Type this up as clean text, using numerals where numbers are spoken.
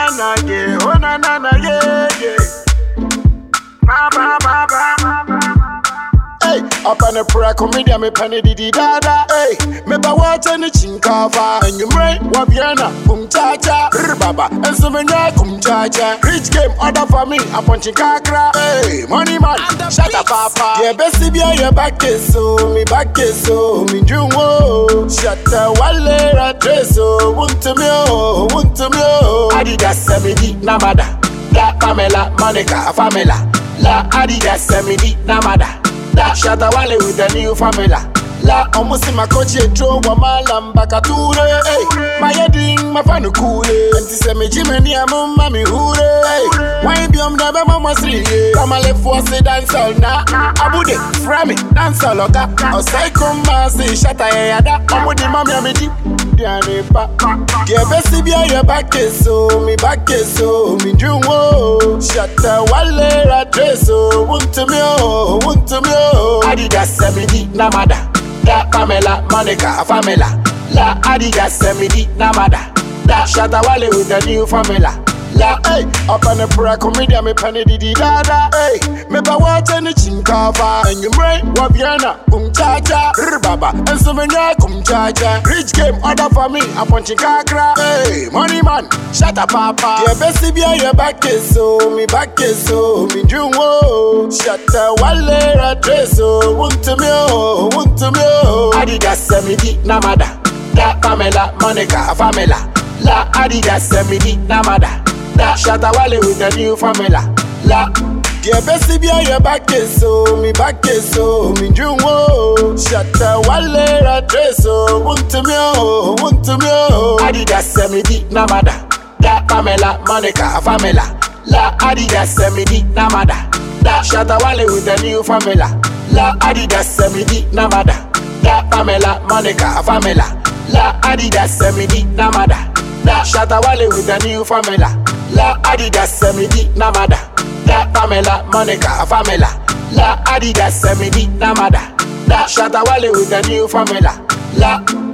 na yeah, oh na yeah, yeah. Ba ba ba ba. Hey, up on the prayer comedian, me penny di dada. Hey, me ba watch any chinkava. And you may wabiana, cha cha, baba. And so many cha cha. Rich game order for me, a punching kakra. Hey, money man, shut up, papa. Yeah, bestie be your back is so, me back is so, me jungo. Shut the wale so, want to me, Adidas semidi, namada. La Pamela, Monica, Famela. La Adidas semidi, namada. La Shatta Wale with the new famila. La Omusi Makoche Joe Wamalam Bakature. Hey, my heading, my fan cool. Antisemi Jimmy Mummy Hure. Hey, why be on the Mama Sri? Kamale Force dance all na. Abude, Frami, dance all oka. Osaiko Masi, Shatta Yada. Amudi Mami Amidi. Dianepa. Give be your back so, me back so, me jungo. Shatta Wale so, want to me, Adidas semidi, namada. La Pamela, Monica, Famela. La Adidas semidi, namada. La Shatta Wale with the new famila. La hey, up on the prayer comedian, me penny di dada. Hey, me ba watch any chinkava. And you may wabiana, cha cha, baba. And so many cha cha. Rich game order for me, a punching kakra. Hey, money man, shut up, papa. Yeah, bestie be your back is so, me back is so, me jungo. Shatta Wale so, want to me, Adidas semidi, namada. La Pamela, Monica, Famela. La Adidas semidi, namada. La Shatta Wale with the new famila. La yeah, bestie be your back is so, me back is so, me jungo. Shatta Wale so, want to me, Adidas semidi, namada. La Pamela, Monica, Famela. La Adidas semidi, namada. La Shatta Wale with the new famila. La Adidas semidi, namada. La Pamela, Monica, Famela. La Adidas semidi, namada. La Shatta Wale with the new famila. La Adidas semidi, namada. La Pamela, Monica, Famela. La Adidas semidi, namada. La Shatta Wale with the new famila. La